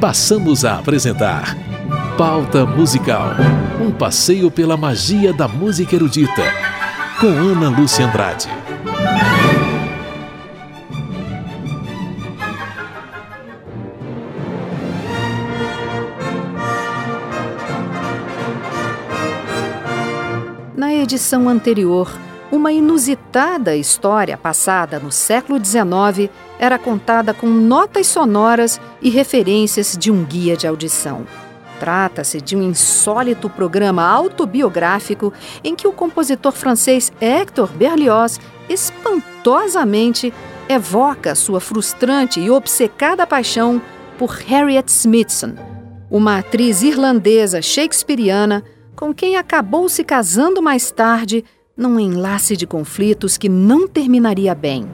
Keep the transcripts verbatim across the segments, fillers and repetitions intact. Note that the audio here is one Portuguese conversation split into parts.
passamos a apresentar Pauta Musical, um passeio pela magia da música erudita, com Ana Lúcia Andrade. Na edição anterior, uma inusitada história passada no século dezenove era contada com notas sonoras e referências de um guia de audição. Trata-se de um insólito programa autobiográfico em que o compositor francês Hector Berlioz espantosamente evoca sua frustrante e obcecada paixão por Harriet Smithson, uma atriz irlandesa shakespeariana com quem acabou se casando mais tarde num enlace de conflitos que não terminaria bem.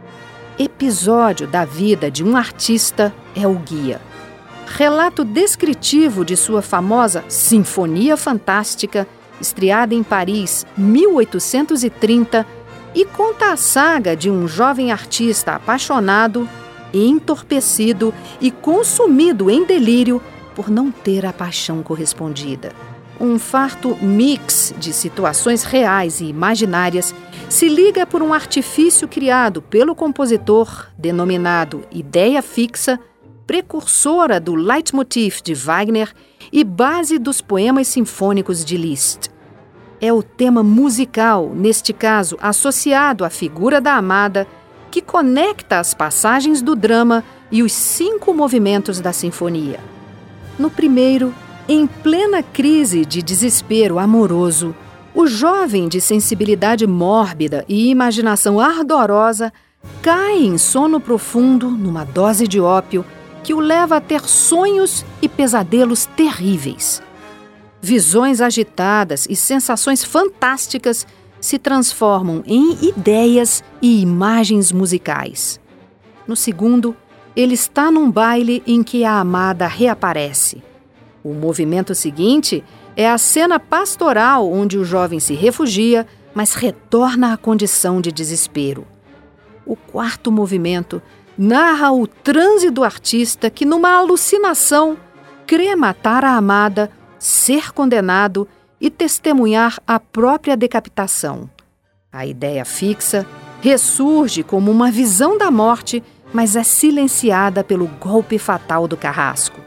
Episódio da vida de um artista é o guia. Relato descritivo de sua famosa Sinfonia Fantástica, estreada em Paris mil oitocentos e trinta, e conta a saga de um jovem artista apaixonado, entorpecido e consumido em delírio por não ter a paixão correspondida. Um farto mix de situações reais e imaginárias se liga por um artifício criado pelo compositor, denominado ideia fixa, precursora do leitmotiv de Wagner e base dos poemas sinfônicos de Liszt. É o tema musical, neste caso associado à figura da amada, que conecta as passagens do drama e os cinco movimentos da sinfonia. No primeiro, em plena crise de desespero amoroso, o jovem de sensibilidade mórbida e imaginação ardorosa cai em sono profundo numa dose de ópio que o leva a ter sonhos e pesadelos terríveis. Visões agitadas e sensações fantásticas se transformam em ideias e imagens musicais. No segundo, ele está num baile em que a amada reaparece. O movimento seguinte é a cena pastoral onde o jovem se refugia, mas retorna à condição de desespero. O quarto movimento narra o transe do artista que, numa alucinação, crê matar a amada, ser condenado e testemunhar a própria decapitação. A ideia fixa ressurge como uma visão da morte, mas é silenciada pelo golpe fatal do carrasco.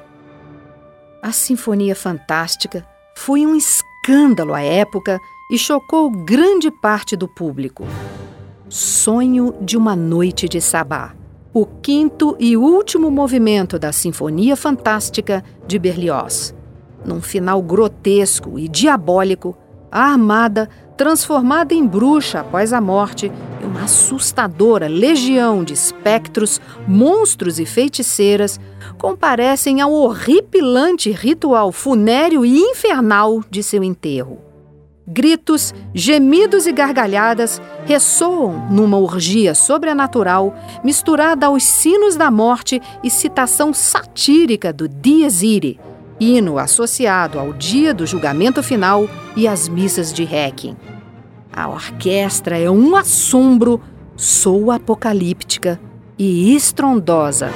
A Sinfonia Fantástica foi um escândalo à época e chocou grande parte do público. Sonho de uma Noite de Sabá, o quinto e último movimento da Sinfonia Fantástica de Berlioz. Num final grotesco e diabólico, a amada, transformada em bruxa após a morte, e uma assustadora legião de espectros, monstros e feiticeiras comparecem ao horripilante ritual funéreo e infernal de seu enterro. Gritos, gemidos e gargalhadas ressoam numa orgia sobrenatural misturada aos sinos da morte e citação satírica do Dies Irae, hino associado ao dia do julgamento final e às missas de Requiem. A orquestra é um assombro, soa apocalíptica e estrondosa.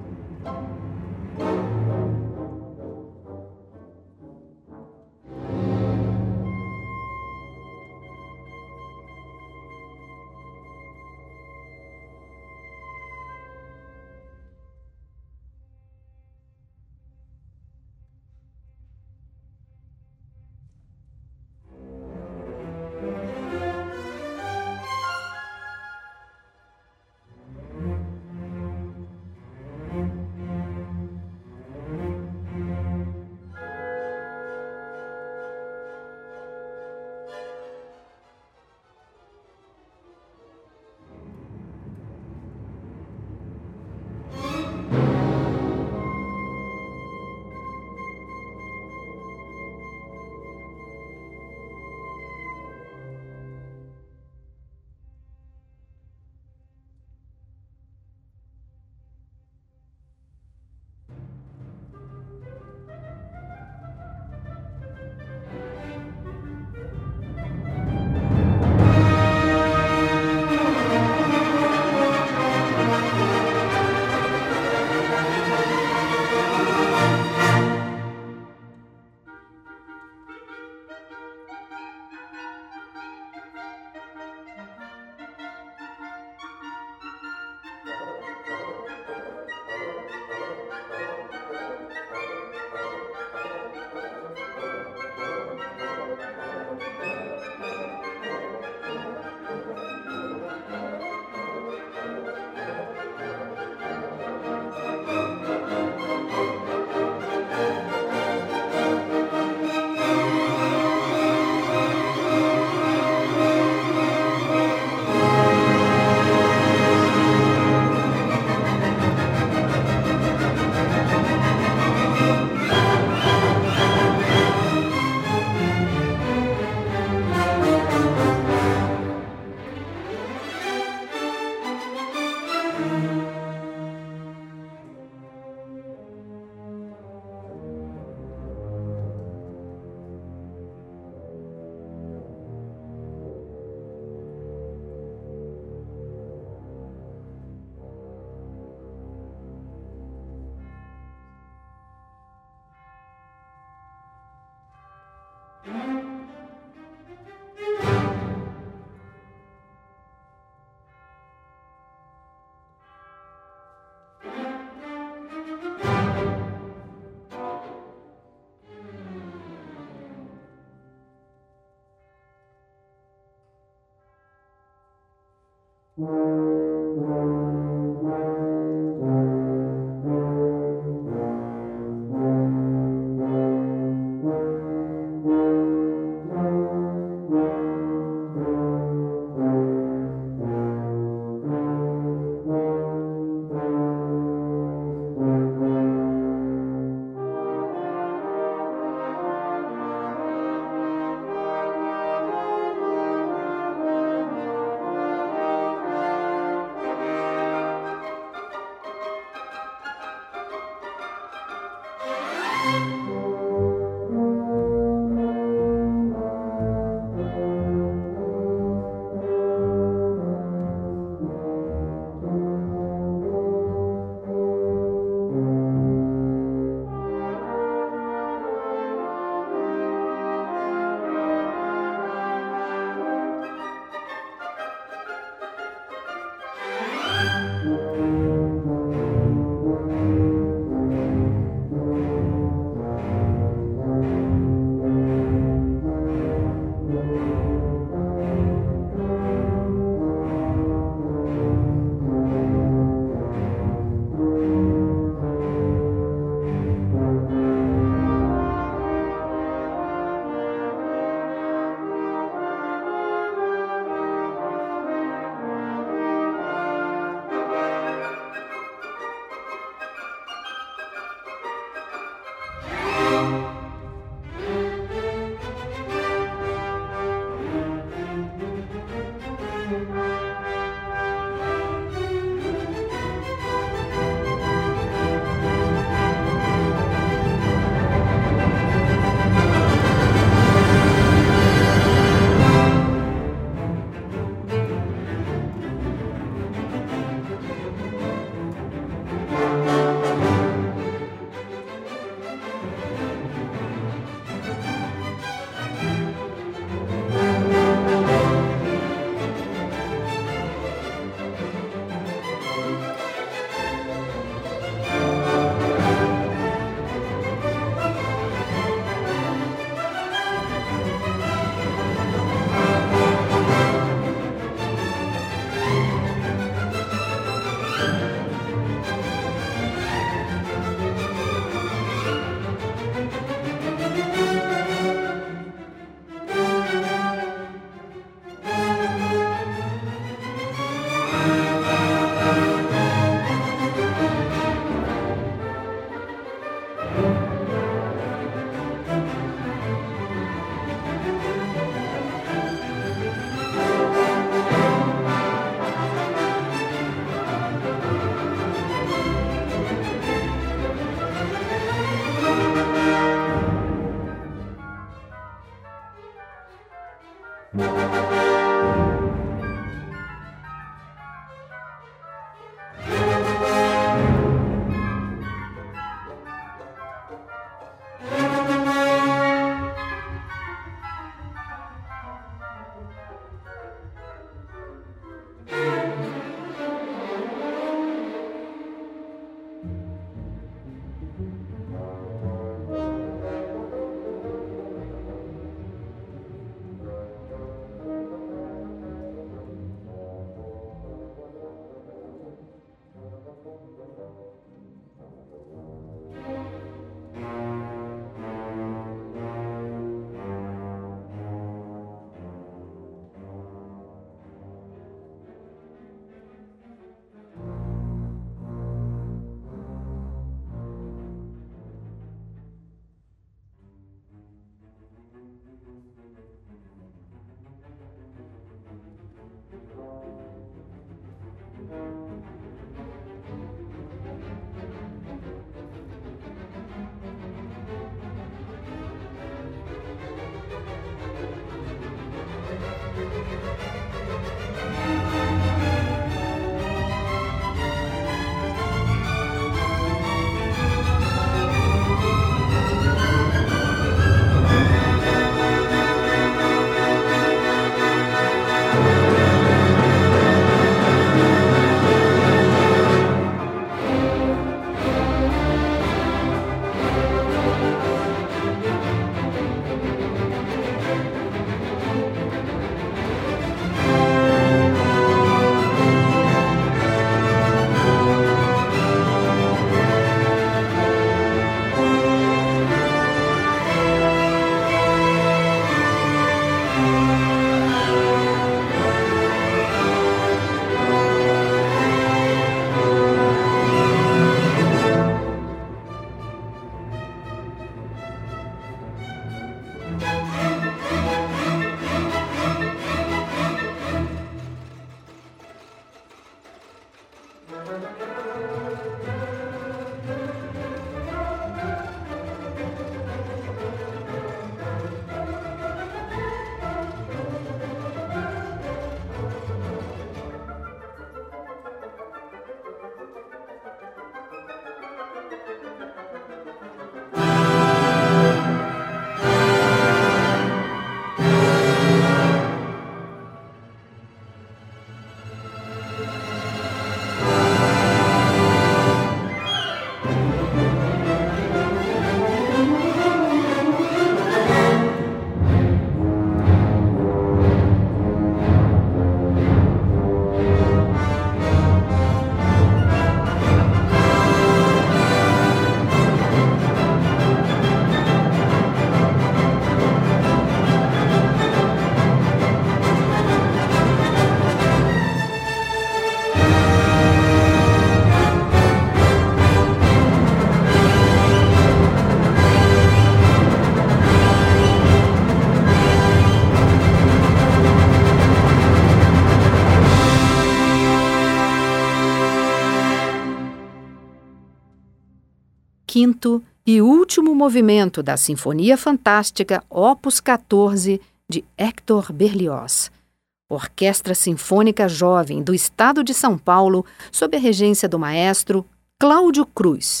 Quinto e último movimento da Sinfonia Fantástica, opus quatorze, de Hector Berlioz. Orquestra Sinfônica Jovem do Estado de São Paulo, sob a regência do maestro Cláudio Cruz.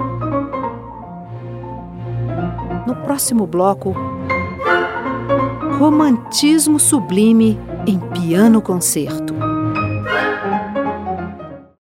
No próximo bloco, Romantismo Sublime em Piano Concerto.